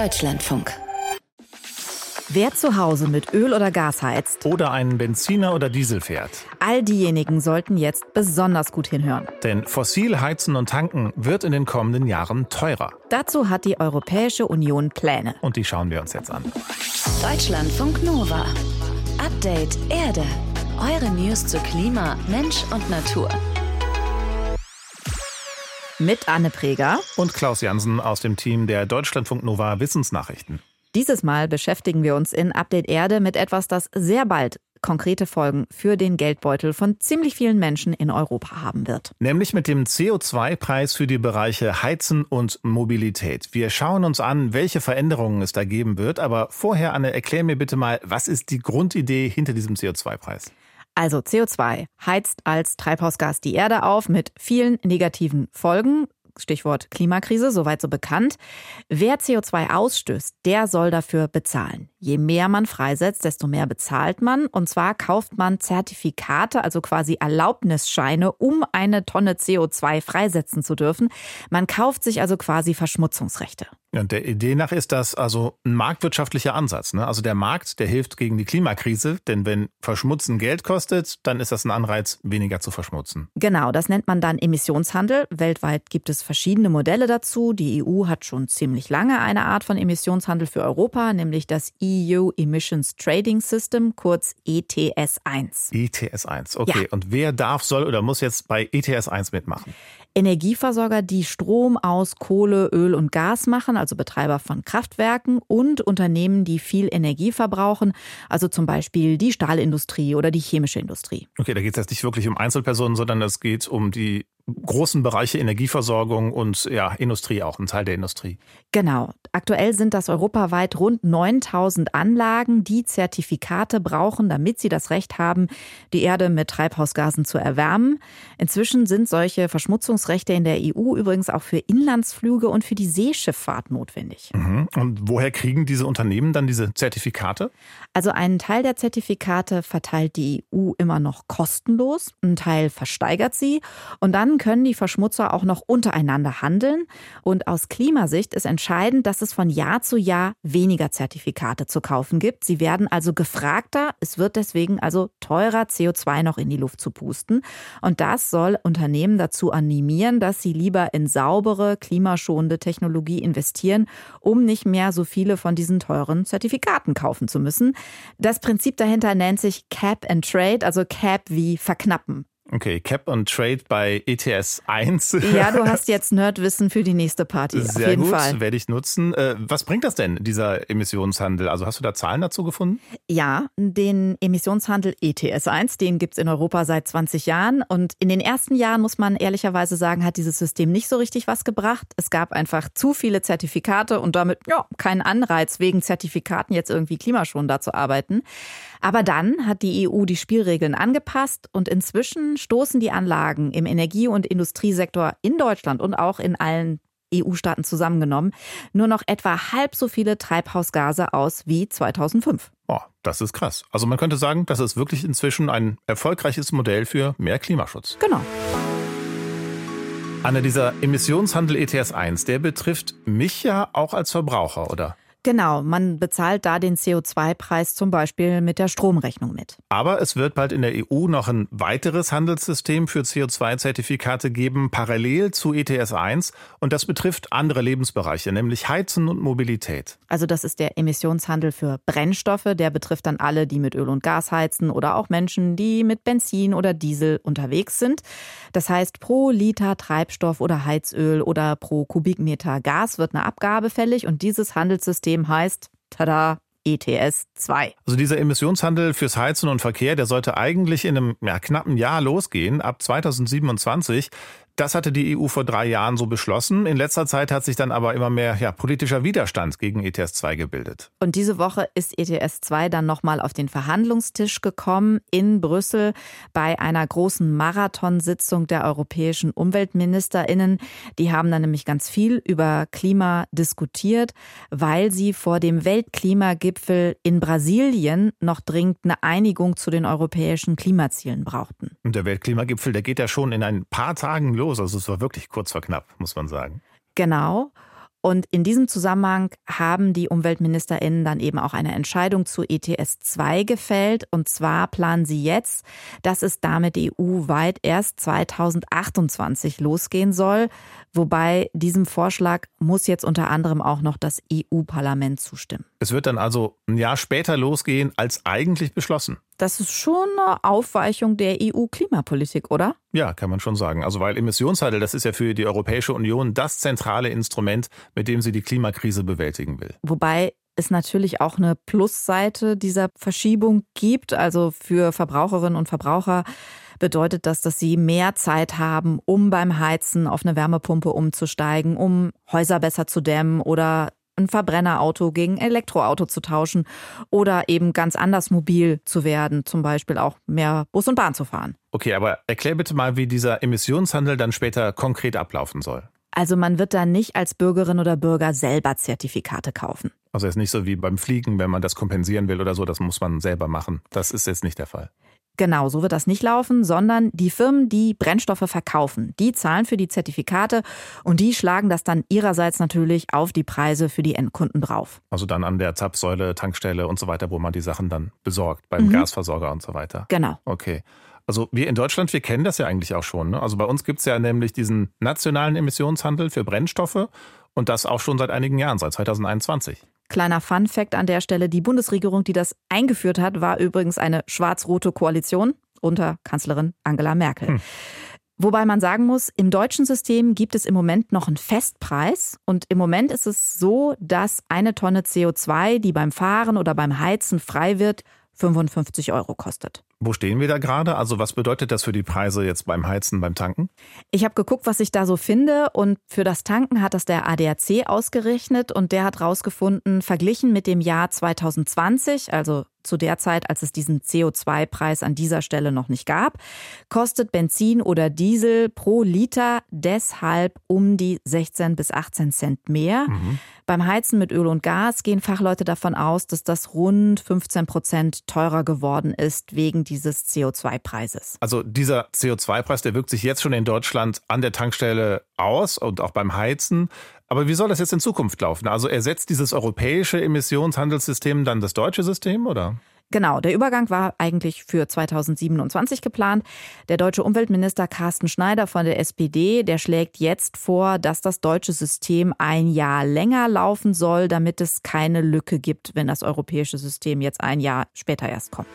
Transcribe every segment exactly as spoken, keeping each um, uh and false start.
Deutschlandfunk. Wer zu Hause mit Öl oder Gas heizt oder einen Benziner oder Diesel fährt. All diejenigen sollten jetzt besonders gut hinhören. Denn fossil heizen und tanken wird in den kommenden Jahren teurer. Dazu hat die Europäische Union Pläne. Und die schauen wir uns jetzt an. Deutschlandfunk Nova. Update Erde. Eure News zu Klima, Mensch und Natur. Mit Anne Preger und Klaus Jansen aus dem Team der Deutschlandfunk Nova Wissensnachrichten. Dieses Mal beschäftigen wir uns in Update Erde mit etwas, das sehr bald konkrete Folgen für den Geldbeutel von ziemlich vielen Menschen in Europa haben wird. Nämlich mit dem C O zwei Preis für die Bereiche Heizen und Mobilität. Wir schauen uns an, welche Veränderungen es da geben wird. Aber vorher, Anne, erklär mir bitte mal, was ist die Grundidee hinter diesem C O zwei Preis? Also C O zwei heizt als Treibhausgas die Erde auf mit vielen negativen Folgen. Stichwort Klimakrise, soweit so bekannt. Wer C O zwei ausstößt, der soll dafür bezahlen. Je mehr man freisetzt, desto mehr bezahlt man. Und zwar kauft man Zertifikate, also quasi Erlaubnisscheine, um eine Tonne C O zwei freisetzen zu dürfen. Man kauft sich also quasi Verschmutzungsrechte. Und der Idee nach ist das also ein marktwirtschaftlicher Ansatz, ne? Also der Markt, der hilft gegen die Klimakrise, denn wenn Verschmutzen Geld kostet, dann ist das ein Anreiz, weniger zu verschmutzen. Genau, das nennt man dann Emissionshandel. Weltweit gibt es verschiedene Modelle dazu. Die E U hat schon ziemlich lange eine Art von Emissionshandel für Europa, nämlich das E U Emissions Trading System, kurz E T S eins. E T S eins, okay. Ja. Und wer darf, soll oder muss jetzt bei E T S eins mitmachen? Energieversorger, die Strom aus Kohle, Öl und Gas machen, also Betreiber von Kraftwerken, und Unternehmen, die viel Energie verbrauchen, also zum Beispiel die Stahlindustrie oder die chemische Industrie. Okay, da geht es jetzt nicht wirklich um Einzelpersonen, sondern es geht um die großen Bereiche Energieversorgung und ja, Industrie auch, ein Teil der Industrie. Genau. Aktuell sind das europaweit rund neuntausend Anlagen, die Zertifikate brauchen, damit sie das Recht haben, die Erde mit Treibhausgasen zu erwärmen. Inzwischen sind solche Verschmutzungsrechte in der E U übrigens auch für Inlandsflüge und für die Seeschifffahrt notwendig. Mhm. Und woher kriegen diese Unternehmen dann diese Zertifikate? Also einen Teil der Zertifikate verteilt die E U immer noch kostenlos, einen Teil versteigert sie und dann können die Verschmutzer auch noch untereinander handeln. Und aus Klimasicht ist entscheidend, dass es von Jahr zu Jahr weniger Zertifikate zu kaufen gibt. Sie werden also gefragter. Es wird deswegen also teurer, C O zwei noch in die Luft zu pusten. Und das soll Unternehmen dazu animieren, dass sie lieber in saubere, klimaschonende Technologie investieren, um nicht mehr so viele von diesen teuren Zertifikaten kaufen zu müssen. Das Prinzip dahinter nennt sich Cap and Trade, also Cap wie verknappen. Okay, Cap and Trade bei E T S eins. Ja, du hast jetzt Nerdwissen für die nächste Party. Sehr auf jeden gut, Fall. Werde ich nutzen. Was bringt das denn, dieser Emissionshandel? Also hast du da Zahlen dazu gefunden? Ja, den Emissionshandel E T S eins, den gibt's in Europa seit zwanzig Jahren. Und in den ersten Jahren, muss man ehrlicherweise sagen, hat dieses System nicht so richtig was gebracht. Es gab einfach zu viele Zertifikate und damit ja keinen Anreiz, wegen Zertifikaten jetzt irgendwie klimaschonender zu arbeiten. Aber dann hat die E U die Spielregeln angepasst und inzwischen stoßen die Anlagen im Energie- und Industriesektor in Deutschland und auch in allen E U-Staaten zusammengenommen nur noch etwa halb so viele Treibhausgase aus wie zweitausendfünf. Oh, das ist krass. Also man könnte sagen, das ist wirklich inzwischen ein erfolgreiches Modell für mehr Klimaschutz. Genau. Anne, dieser Emissionshandel E T S eins, der betrifft mich ja auch als Verbraucher, oder? Genau, man bezahlt da den C O zwei Preis zum Beispiel mit der Stromrechnung mit. Aber es wird bald in der E U noch ein weiteres Handelssystem für C O zwei Zertifikate geben, parallel zu E T S eins. Und das betrifft andere Lebensbereiche, nämlich Heizen und Mobilität. Also das ist der Emissionshandel für Brennstoffe. Der betrifft dann alle, die mit Öl und Gas heizen oder auch Menschen, die mit Benzin oder Diesel unterwegs sind. Das heißt, pro Liter Treibstoff oder Heizöl oder pro Kubikmeter Gas wird eine Abgabe fällig. Und dieses Handelssystem heißt, tada, E T S zwei. Also dieser Emissionshandel fürs Heizen und Verkehr, der sollte eigentlich in einem ja, knappen Jahr losgehen, ab zweitausendsiebenundzwanzig. Das hatte die E U vor drei Jahren so beschlossen. In letzter Zeit hat sich dann aber immer mehr ja, politischer Widerstand gegen E T S zwei gebildet. Und diese Woche ist E T S zwei dann nochmal auf den Verhandlungstisch gekommen in Brüssel bei einer großen Marathonsitzung der europäischen UmweltministerInnen. Die haben dann nämlich ganz viel über Klima diskutiert, weil sie vor dem Weltklimagipfel in Brasilien noch dringend eine Einigung zu den europäischen Klimazielen brauchten. Und der Weltklimagipfel, der geht ja schon in ein paar Tagen los. Also es war wirklich kurz vor knapp, muss man sagen. Genau. Und in diesem Zusammenhang haben die UmweltministerInnen dann eben auch eine Entscheidung zu E T S zwei gefällt. Und zwar planen sie jetzt, dass es damit E U-weit erst zweitausendachtundzwanzig losgehen soll. Wobei diesem Vorschlag muss jetzt unter anderem auch noch das E U-Parlament zustimmen. Es wird dann also ein Jahr später losgehen, als eigentlich beschlossen. Das ist schon eine Aufweichung der E U-Klimapolitik, oder? Ja, kann man schon sagen. Also weil Emissionshandel, das ist ja für die Europäische Union das zentrale Instrument, mit dem sie die Klimakrise bewältigen will. Wobei es natürlich auch eine Plusseite dieser Verschiebung gibt. Also für Verbraucherinnen und Verbraucher bedeutet das, dass sie mehr Zeit haben, um beim Heizen auf eine Wärmepumpe umzusteigen, um Häuser besser zu dämmen oder ein Verbrennerauto gegen ein Elektroauto zu tauschen oder eben ganz anders mobil zu werden, zum Beispiel auch mehr Bus und Bahn zu fahren. Okay, aber erklär bitte mal, wie dieser Emissionshandel dann später konkret ablaufen soll. Also man wird dann nicht als Bürgerin oder Bürger selber Zertifikate kaufen. Also ist nicht so wie beim Fliegen, wenn man das kompensieren will oder so, das muss man selber machen. Das ist jetzt nicht der Fall. Genau, so wird das nicht laufen, sondern die Firmen, die Brennstoffe verkaufen, die zahlen für die Zertifikate und die schlagen das dann ihrerseits natürlich auf die Preise für die Endkunden drauf. Also dann an der Zapfsäule, Tankstelle und so weiter, wo man die Sachen dann besorgt, beim mhm. Gasversorger und so weiter. Genau. Okay. Also wir in Deutschland, wir kennen das ja eigentlich auch schon. Ne? Also bei uns gibt es ja nämlich diesen nationalen Emissionshandel für Brennstoffe und das auch schon seit einigen Jahren, seit zweitausendeinundzwanzig. Kleiner Fun-Fact an der Stelle, die Bundesregierung, die das eingeführt hat, war übrigens eine schwarz-rote Koalition unter Kanzlerin Angela Merkel. Hm. Wobei man sagen muss, im deutschen System gibt es im Moment noch einen Festpreis und im Moment ist es so, dass eine Tonne C O zwei, die beim Fahren oder beim Heizen frei wird, fünfundfünfzig Euro kostet. Wo stehen wir da gerade? Also was bedeutet das für die Preise jetzt beim Heizen, beim Tanken? Ich habe geguckt, was ich da so finde und für das Tanken hat das der A D A C ausgerechnet und der hat rausgefunden, verglichen mit dem Jahr zweitausendzwanzig, also zu der Zeit, als es diesen C O zwei Preis an dieser Stelle noch nicht gab, kostet Benzin oder Diesel pro Liter deshalb um die sechzehn bis achtzehn Cent mehr. Mhm. Beim Heizen mit Öl und Gas gehen Fachleute davon aus, dass das rund fünfzehn Prozent teurer geworden ist wegen dieses C O zwei Preises. Also dieser C O zwei Preis, der wirkt sich jetzt schon in Deutschland an der Tankstelle aus und auch beim Heizen. Aber wie soll das jetzt in Zukunft laufen? Also ersetzt dieses europäische Emissionshandelssystem dann das deutsche System, oder? Genau, der Übergang war eigentlich für zweitausendsiebenundzwanzig geplant. Der deutsche Umweltminister Carsten Schneider von der S P D, der schlägt jetzt vor, dass das deutsche System ein Jahr länger laufen soll, damit es keine Lücke gibt, wenn das europäische System jetzt ein Jahr später erst kommt.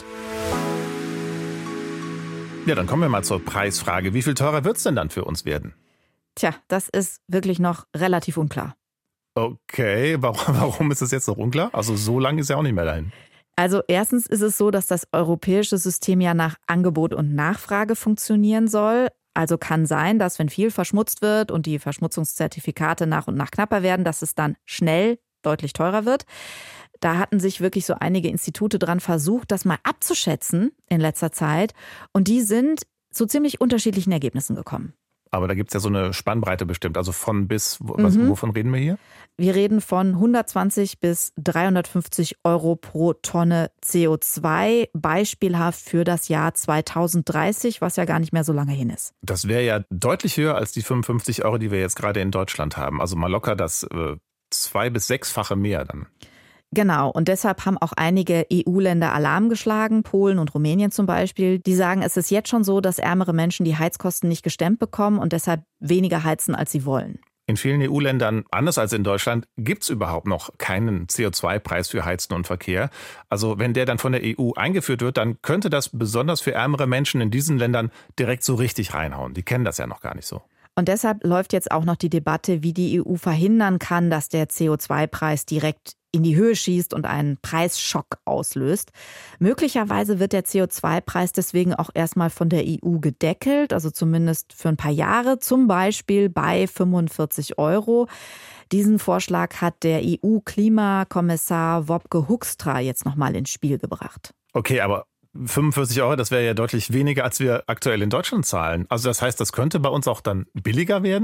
Ja, dann kommen wir mal zur Preisfrage. Wie viel teurer wird es denn dann für uns werden? Tja, das ist wirklich noch relativ unklar. Okay, warum, warum ist das jetzt noch unklar? Also so lange ist ja auch nicht mehr dahin. Also erstens ist es so, dass das europäische System ja nach Angebot und Nachfrage funktionieren soll. Also kann sein, dass wenn viel verschmutzt wird und die Verschmutzungszertifikate nach und nach knapper werden, dass es dann schnell deutlich teurer wird. Da hatten sich wirklich so einige Institute dran versucht, das mal abzuschätzen in letzter Zeit. Und die sind zu ziemlich unterschiedlichen Ergebnissen gekommen. Aber da gibt es ja so eine Spannbreite bestimmt. Also von bis, was, mhm. wovon reden wir hier? Wir reden von hundertzwanzig bis dreihundertfünfzig Euro pro Tonne C O zwei, beispielhaft für das Jahr zweitausenddreißig, was ja gar nicht mehr so lange hin ist. Das wäre ja deutlich höher als die fünfundfünfzig Euro, die wir jetzt gerade in Deutschland haben. Also mal locker das äh, zwei- bis sechsfache mehr dann. Genau, und deshalb haben auch einige E U-Länder Alarm geschlagen, Polen und Rumänien zum Beispiel. Die sagen, es ist jetzt schon so, dass ärmere Menschen die Heizkosten nicht gestemmt bekommen und deshalb weniger heizen, als sie wollen. In vielen E U-Ländern, anders als in Deutschland, gibt es überhaupt noch keinen C O zwei Preis für Heizen und Verkehr. Also wenn der dann von der E U eingeführt wird, dann könnte das besonders für ärmere Menschen in diesen Ländern direkt so richtig reinhauen. Die kennen das ja noch gar nicht so. Und deshalb läuft jetzt auch noch die Debatte, wie die E U verhindern kann, dass der C O zwei Preis direkt in die Höhe schießt und einen Preisschock auslöst. Möglicherweise wird der C O zwei Preis deswegen auch erstmal von der E U gedeckelt, also zumindest für ein paar Jahre, zum Beispiel bei fünfundvierzig Euro. Diesen Vorschlag hat der E U-Klimakommissar Wopke Hoekstra jetzt nochmal ins Spiel gebracht. Okay, aber fünfundvierzig Euro, das wäre ja deutlich weniger, als wir aktuell in Deutschland zahlen. Also das heißt, das könnte bei uns auch dann billiger werden?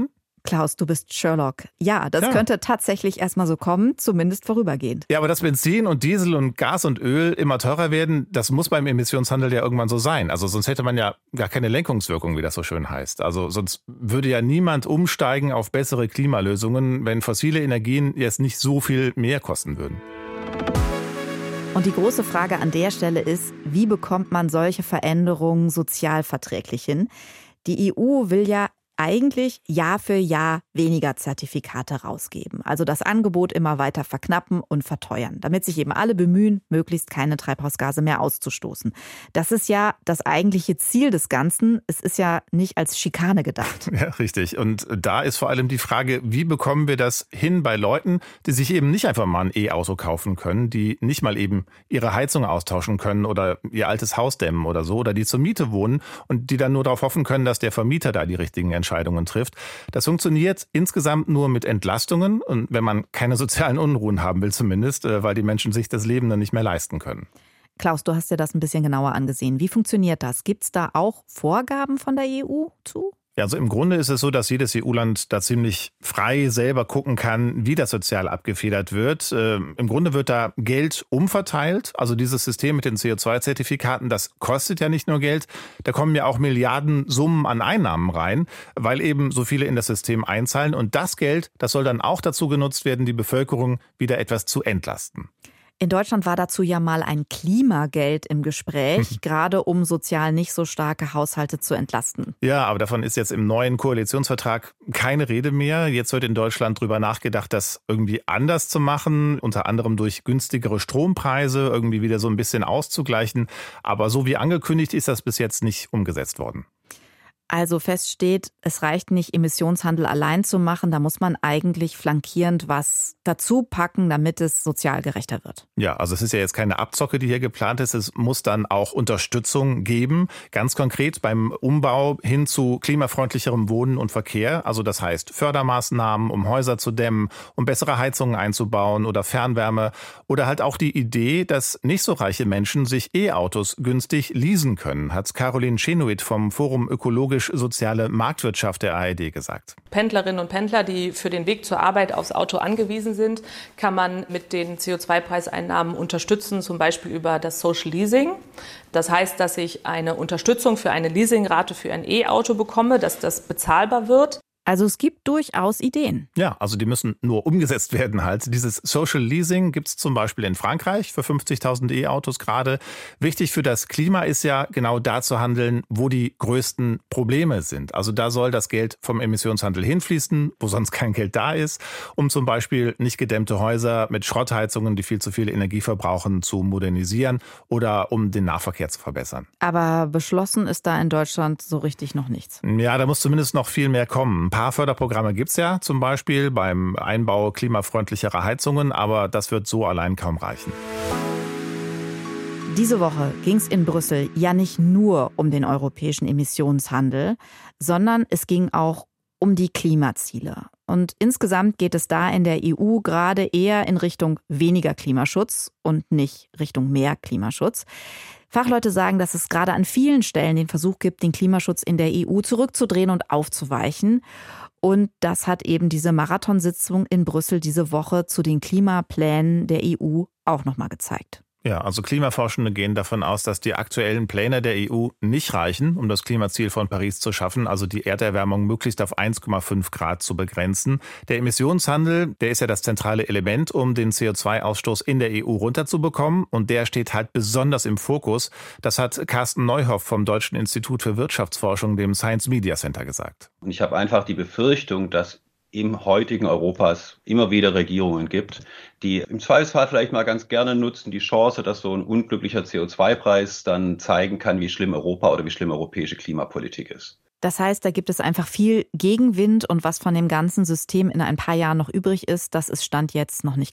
Klaus, du bist Sherlock. Ja, das ja. könnte tatsächlich erstmal so kommen, zumindest vorübergehend. Ja, aber dass Benzin und Diesel und Gas und Öl immer teurer werden, das muss beim Emissionshandel ja irgendwann so sein. Also sonst hätte man ja gar keine Lenkungswirkung, wie das so schön heißt. Also sonst würde ja niemand umsteigen auf bessere Klimalösungen, wenn fossile Energien jetzt nicht so viel mehr kosten würden. Und die große Frage an der Stelle ist, wie bekommt man solche Veränderungen sozial verträglich hin? Die E U will ja eigentlich Jahr für Jahr weniger Zertifikate rausgeben. Also das Angebot immer weiter verknappen und verteuern, damit sich eben alle bemühen, möglichst keine Treibhausgase mehr auszustoßen. Das ist ja das eigentliche Ziel des Ganzen. Es ist ja nicht als Schikane gedacht. Ja, richtig. Und da ist vor allem die Frage, wie bekommen wir das hin bei Leuten, die sich eben nicht einfach mal ein E-Auto kaufen können, die nicht mal eben ihre Heizung austauschen können oder ihr altes Haus dämmen oder so, oder die zur Miete wohnen und die dann nur darauf hoffen können, dass der Vermieter da die richtigen Entscheidungen Entscheidungen trifft. Das funktioniert insgesamt nur mit Entlastungen und wenn man keine sozialen Unruhen haben will zumindest, weil die Menschen sich das Leben dann nicht mehr leisten können. Klaus, du hast dir das ein bisschen genauer angesehen. Wie funktioniert das? Gibt es da auch Vorgaben von der E U zu? Ja, also im Grunde ist es so, dass jedes E U-Land da ziemlich frei selber gucken kann, wie das sozial abgefedert wird. Äh, Im Grunde wird da Geld umverteilt. Also dieses System mit den C O zwei Zertifikaten, das kostet ja nicht nur Geld. Da kommen ja auch Milliardensummen an Einnahmen rein, weil eben so viele in das System einzahlen. Und das Geld, das soll dann auch dazu genutzt werden, die Bevölkerung wieder etwas zu entlasten. In Deutschland war dazu ja mal ein Klimageld im Gespräch, gerade um sozial nicht so starke Haushalte zu entlasten. Ja, aber davon ist jetzt im neuen Koalitionsvertrag keine Rede mehr. Jetzt wird in Deutschland drüber nachgedacht, das irgendwie anders zu machen, unter anderem durch günstigere Strompreise irgendwie wieder so ein bisschen auszugleichen. Aber so wie angekündigt ist das bis jetzt nicht umgesetzt worden. Also fest steht, es reicht nicht, Emissionshandel allein zu machen. Da muss man eigentlich flankierend was dazu packen, damit es sozial gerechter wird. Ja, also es ist ja jetzt keine Abzocke, die hier geplant ist. Es muss dann auch Unterstützung geben. Ganz konkret beim Umbau hin zu klimafreundlicherem Wohnen und Verkehr. Also das heißt Fördermaßnahmen, um Häuser zu dämmen, um bessere Heizungen einzubauen oder Fernwärme. Oder halt auch die Idee, dass nicht so reiche Menschen sich E-Autos günstig leasen können, hat Caroline Schenoid vom Forum Ökologisch soziale Marktwirtschaft der A R D gesagt. Pendlerinnen und Pendler, die für den Weg zur Arbeit aufs Auto angewiesen sind, kann man mit den C O zwei Preiseinnahmen unterstützen, zum Beispiel über das Social Leasing. Das heißt, dass ich eine Unterstützung für eine Leasingrate für ein E-Auto bekomme, dass das bezahlbar wird. Also es gibt durchaus Ideen. Ja, also die müssen nur umgesetzt werden halt. Dieses Social Leasing gibt es zum Beispiel in Frankreich für fünfzigtausend E-Autos gerade. Wichtig für das Klima ist ja genau da zu handeln, wo die größten Probleme sind. Also da soll das Geld vom Emissionshandel hinfließen, wo sonst kein Geld da ist, um zum Beispiel nicht gedämmte Häuser mit Schrottheizungen, die viel zu viel Energie verbrauchen, zu modernisieren oder um den Nahverkehr zu verbessern. Aber beschlossen ist da in Deutschland so richtig noch nichts. Ja, da muss zumindest noch viel mehr kommen. Ein paar Förderprogramme gibt es ja, zum Beispiel beim Einbau klimafreundlicherer Heizungen, aber das wird so allein kaum reichen. Diese Woche ging es in Brüssel ja nicht nur um den europäischen Emissionshandel, sondern es ging auch um die Klimaziele. Und insgesamt geht es da in der E U gerade eher in Richtung weniger Klimaschutz und nicht Richtung mehr Klimaschutz. Fachleute sagen, dass es gerade an vielen Stellen den Versuch gibt, den Klimaschutz in der E U zurückzudrehen und aufzuweichen. Und das hat eben diese Marathonsitzung in Brüssel diese Woche zu den Klimaplänen der E U auch nochmal gezeigt. Ja, also Klimaforschende gehen davon aus, dass die aktuellen Pläne der E U nicht reichen, um das Klimaziel von Paris zu schaffen, also die Erderwärmung möglichst auf eins Komma fünf Grad zu begrenzen. Der Emissionshandel, der ist ja das zentrale Element, um den C O zwei Ausstoß in der E U runterzubekommen. Und der steht halt besonders im Fokus. Das hat Carsten Neuhoff vom Deutschen Institut für Wirtschaftsforschung, dem Science Media Center, gesagt. Und ich habe einfach die Befürchtung, dass im heutigen Europas immer wieder Regierungen gibt, die im Zweifelsfall vielleicht mal ganz gerne nutzen die Chance, dass so ein unglücklicher C O zwei Preis dann zeigen kann, wie schlimm Europa oder wie schlimm europäische Klimapolitik ist. Das heißt, da gibt es einfach viel Gegenwind und was von dem ganzen System in ein paar Jahren noch übrig ist, das ist Stand jetzt noch nicht klar.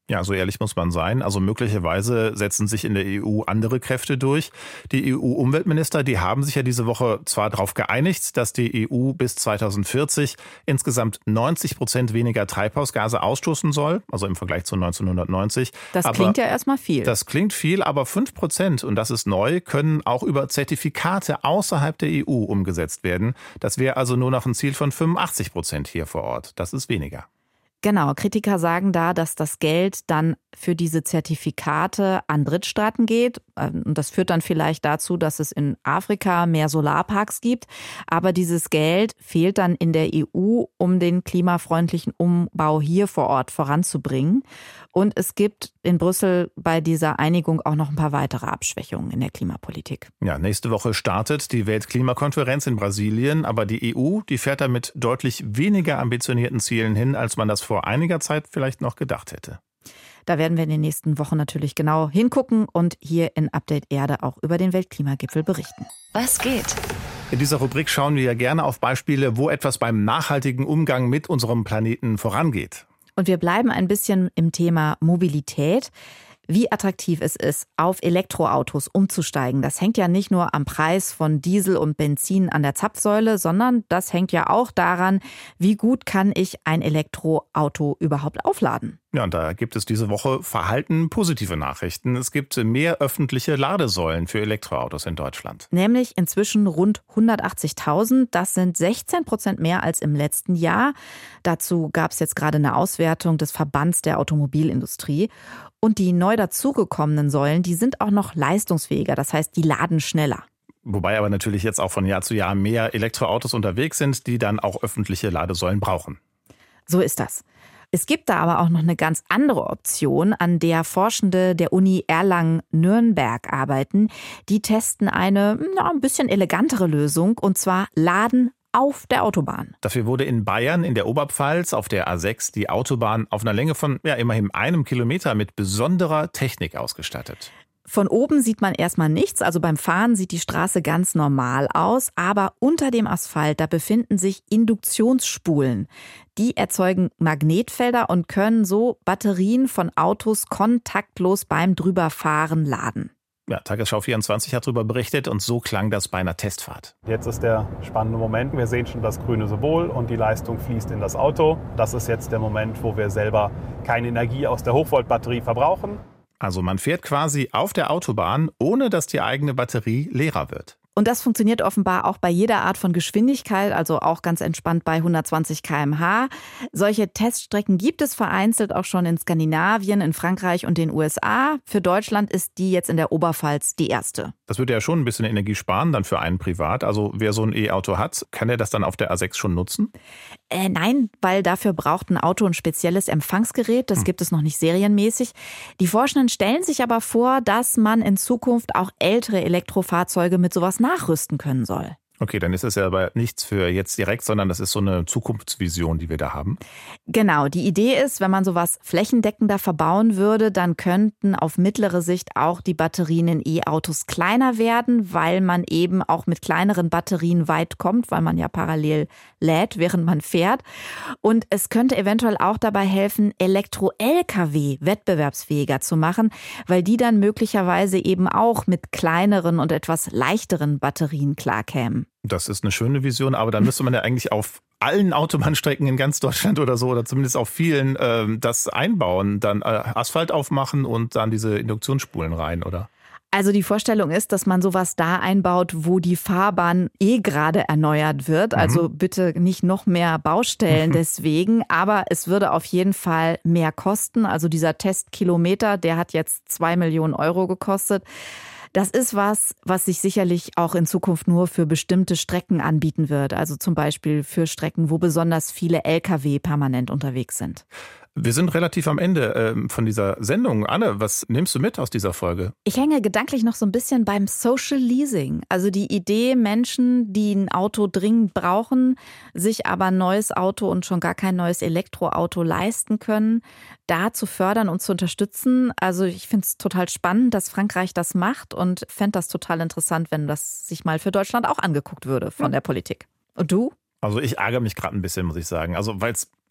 Ja, so ehrlich muss man sein. Also möglicherweise setzen sich in der E U andere Kräfte durch. Die E U-Umweltminister, die haben sich ja diese Woche zwar darauf geeinigt, dass die E U bis zweitausendvierzig insgesamt neunzig Prozent weniger Treibhausgase ausstoßen soll, also im Vergleich zu neunzehnhundertneunzig. Das aber klingt ja erstmal viel. Das klingt viel, aber fünf Prozent, und das ist neu, können auch über Zertifikate außerhalb der E U umgesetzt werden. Das wäre also nur noch ein Ziel von fünfundachtzig Prozent hier vor Ort. Das ist weniger. Genau, Kritiker sagen da, dass das Geld dann für diese Zertifikate an Drittstaaten geht. Und das führt dann vielleicht dazu, dass es in Afrika mehr Solarparks gibt. Aber dieses Geld fehlt dann in der E U, um den klimafreundlichen Umbau hier vor Ort voranzubringen. Und es gibt in Brüssel bei dieser Einigung auch noch ein paar weitere Abschwächungen in der Klimapolitik. Ja, nächste Woche startet die Weltklimakonferenz in Brasilien. Aber die E U, die fährt da mit deutlich weniger ambitionierten Zielen hin, als man das vor einiger Zeit vielleicht noch gedacht hätte. Da werden wir in den nächsten Wochen natürlich genau hingucken und hier in Update Erde auch über den Weltklimagipfel berichten. Was geht? In dieser Rubrik schauen wir ja gerne auf Beispiele, wo etwas beim nachhaltigen Umgang mit unserem Planeten vorangeht. Und wir bleiben ein bisschen im Thema Mobilität. Wie attraktiv es ist, auf Elektroautos umzusteigen, das hängt ja nicht nur am Preis von Diesel und Benzin an der Zapfsäule, sondern das hängt ja auch daran, wie gut kann ich ein Elektroauto überhaupt aufladen. Ja, und da gibt es diese Woche verhalten positive Nachrichten. Es gibt mehr öffentliche Ladesäulen für Elektroautos in Deutschland. Nämlich inzwischen rund hundertachtzigtausend. Das sind sechzehn Prozent mehr als im letzten Jahr. Dazu gab es jetzt gerade eine Auswertung des Verbands der Automobilindustrie. Und die neu dazugekommenen Säulen, die sind auch noch leistungsfähiger. Das heißt, die laden schneller. Wobei aber natürlich jetzt auch von Jahr zu Jahr mehr Elektroautos unterwegs sind, die dann auch öffentliche Ladesäulen brauchen. So ist das. Es gibt da aber auch noch eine ganz andere Option, an der Forschende der Uni Erlangen-Nürnberg arbeiten. Die testen eine na, ein bisschen elegantere Lösung, und zwar Laden auf der Autobahn. Dafür wurde in Bayern in der Oberpfalz auf der A sechs die Autobahn auf einer Länge von ja, immerhin einem Kilometer mit besonderer Technik ausgestattet. Von oben sieht man erstmal nichts, also beim Fahren sieht die Straße ganz normal aus, aber unter dem Asphalt, da befinden sich Induktionsspulen. Die erzeugen Magnetfelder und können so Batterien von Autos kontaktlos beim Drüberfahren laden. Ja, Tagesschau vierundzwanzig hat darüber berichtet und so klang das bei einer Testfahrt. Jetzt ist der spannende Moment. Wir sehen schon das grüne Symbol und die Leistung fließt in das Auto. Das ist jetzt der Moment, wo wir selber keine Energie aus der Hochvoltbatterie verbrauchen. Also man fährt quasi auf der Autobahn, ohne dass die eigene Batterie leerer wird. Und das funktioniert offenbar auch bei jeder Art von Geschwindigkeit, also auch ganz entspannt bei hundertzwanzig Kilometer pro Stunde. Solche Teststrecken gibt es vereinzelt auch schon in Skandinavien, in Frankreich und den U S A. Für Deutschland ist die jetzt in der Oberpfalz die erste. Das würde ja schon ein bisschen Energie sparen dann für einen privat. Also wer so ein E-Auto hat, kann er das dann auf der A sechs schon nutzen? Äh, nein, weil dafür braucht ein Auto ein spezielles Empfangsgerät. Das hm. gibt es noch nicht serienmäßig. Die Forschenden stellen sich aber vor, dass man in Zukunft auch ältere Elektrofahrzeuge mit sowas nachrüsten können soll. Okay, dann ist es ja aber nichts für jetzt direkt, sondern das ist so eine Zukunftsvision, die wir da haben. Genau, die Idee ist, wenn man sowas flächendeckender verbauen würde, dann könnten auf mittlere Sicht auch die Batterien in E-Autos kleiner werden, weil man eben auch mit kleineren Batterien weit kommt, weil man ja parallel lädt, während man fährt. Und es könnte eventuell auch dabei helfen, Elektro-L K W wettbewerbsfähiger zu machen, weil die dann möglicherweise eben auch mit kleineren und etwas leichteren Batterien klarkämen. Das ist eine schöne Vision, aber dann müsste man ja eigentlich auf allen Autobahnstrecken in ganz Deutschland oder so, oder zumindest auf vielen, ähm, das einbauen, dann äh, Asphalt aufmachen und dann diese Induktionsspulen rein, oder? Also die Vorstellung ist, dass man sowas da einbaut, wo die Fahrbahn eh gerade erneuert wird. Also mhm. bitte nicht noch mehr Baustellen deswegen. Aber es würde auf jeden Fall mehr kosten. Also dieser Testkilometer, der hat jetzt zwei Millionen Euro gekostet. Das ist was, was sich sicherlich auch in Zukunft nur für bestimmte Strecken anbieten wird. Also zum Beispiel für Strecken, wo besonders viele L K W permanent unterwegs sind. Wir sind relativ am Ende äh, von dieser Sendung. Anne, was nimmst du mit aus dieser Folge? Ich hänge gedanklich noch so ein bisschen beim Social Leasing. Also die Idee, Menschen, die ein Auto dringend brauchen, sich aber ein neues Auto und schon gar kein neues Elektroauto leisten können, da zu fördern und zu unterstützen. Also ich finde es total spannend, dass Frankreich das macht und fände das total interessant, wenn das sich mal für Deutschland auch angeguckt würde von ja. der Politik. Und du? Also ich ärgere mich gerade ein bisschen, muss ich sagen. Also weil es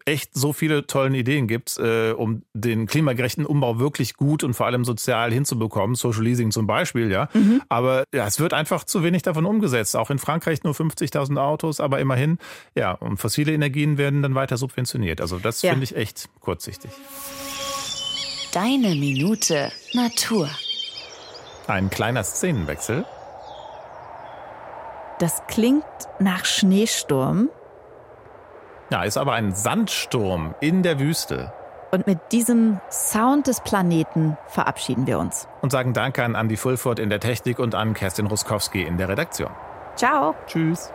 echt so viele tolle Ideen gibt, äh, um den klimagerechten Umbau wirklich gut und vor allem sozial hinzubekommen. Social Leasing zum Beispiel, ja. Mhm. Aber ja, es wird einfach zu wenig davon umgesetzt. Auch in Frankreich nur fünfzigtausend Autos, aber immerhin, ja, und fossile Energien werden dann weiter subventioniert. Also das ja. finde ich echt kurzsichtig. Deine Minute Natur. Ein kleiner Szenenwechsel. Das klingt nach Schneesturm. Ja, ist aber ein Sandsturm in der Wüste. Und mit diesem Sound des Planeten verabschieden wir uns. Und sagen Danke an Andi Fulford in der Technik und an Kerstin Ruskowski in der Redaktion. Ciao. Tschüss.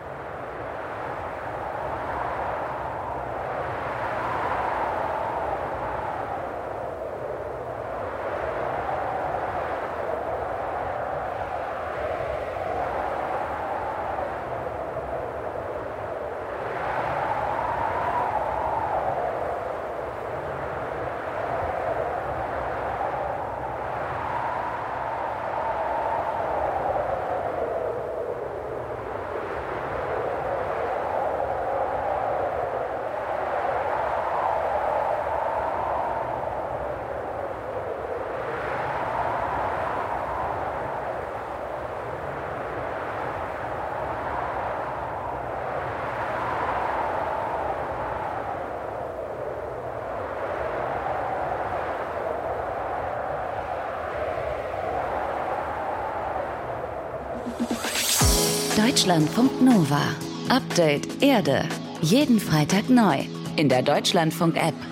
Deutschlandfunk Nova. Update Erde. Jeden Freitag neu in der Deutschlandfunk-App.